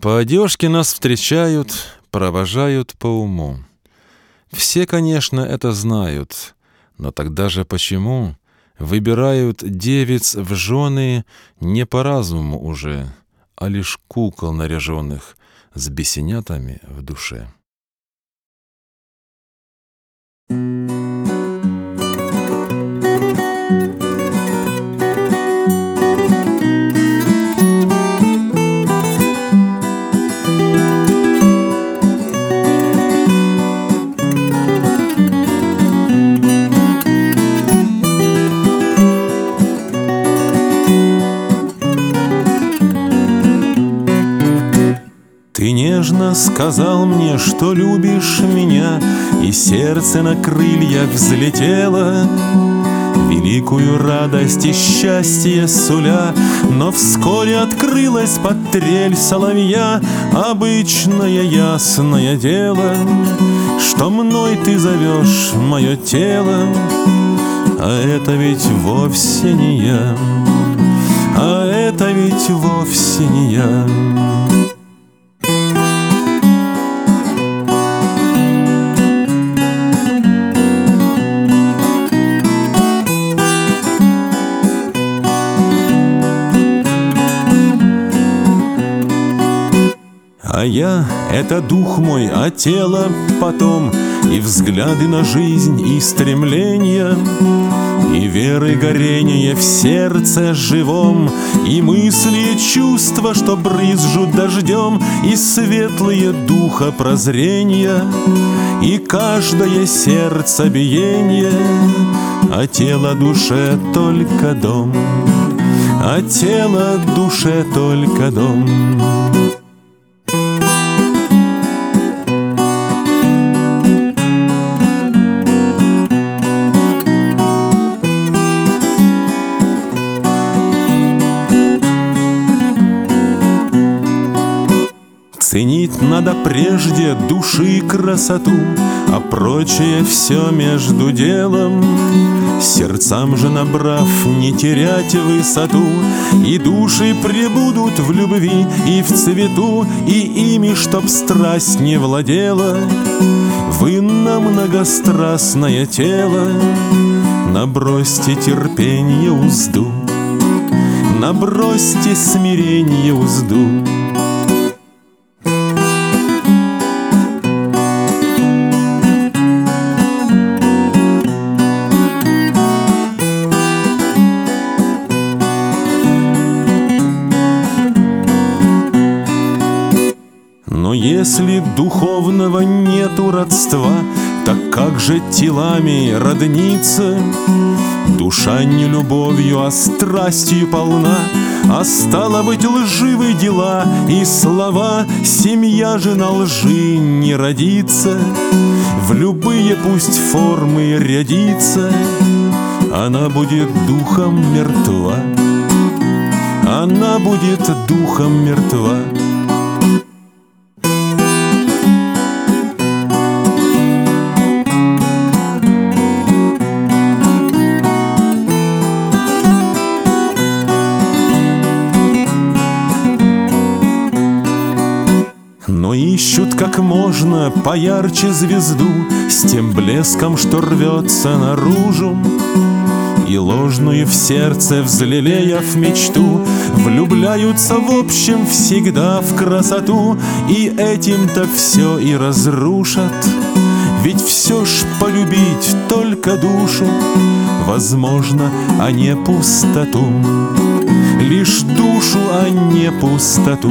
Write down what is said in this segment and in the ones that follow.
По одежке нас встречают, провожают по уму. Все, конечно, это знают, но тогда же почему выбирают девиц в жены не по разуму уже, а лишь кукол наряженных с бесенятами в душе? Ты нежно сказал мне, что любишь меня, и сердце на крыльях взлетело, великую радость и счастье суля. Но вскоре открылась под трель соловья обычное ясное дело, что мной ты зовешь мое тело, а это ведь вовсе не я, а это ведь вовсе не я. А я — это дух мой, а тело потом, и взгляды на жизнь, и стремления, и веры горение в сердце живом, и мысли и чувства, что брызжут дождем, и светлые духа прозрения, и каждое сердцебиение, а тело душе только дом, а тело душе только дом. Ценить надо прежде души красоту, а прочее все между делом. Сердцам же набрав не терять высоту, и души пребудут в любви и в цвету, и ими, чтоб страсть не владела, вы на многострастное тело набросьте терпенье узду, набросьте смиренье узду. Но если духовного нету родства, так как же телами родниться? Душа не любовью, а страстью полна, а стало быть лживы дела и слова. Семья же на лжи не родится, в любые пусть формы рядится, она будет духом мертва, она будет духом мертва. Но ищут как можно поярче звезду, с тем блеском, что рвется наружу, и ложную в сердце взлелеяв мечту, влюбляются в общем всегда в красоту, и этим-то все и разрушат. Ведь все ж полюбить только душу возможно, а не пустоту, лишь душу, а не пустоту.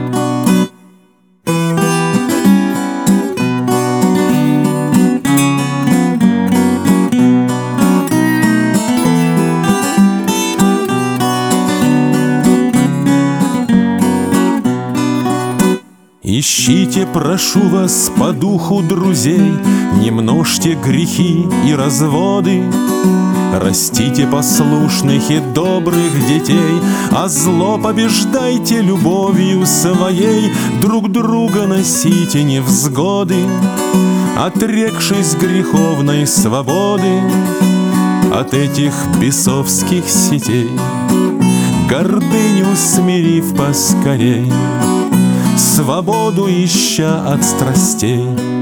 Ищите, прошу вас, по духу друзей, не множьте грехи и разводы, растите послушных и добрых детей, а зло побеждайте любовью своей, друг друга носите невзгоды, отрекшись греховной свободы от этих бесовских сетей, гордыню смирив поскорей. свободу ища от страстей.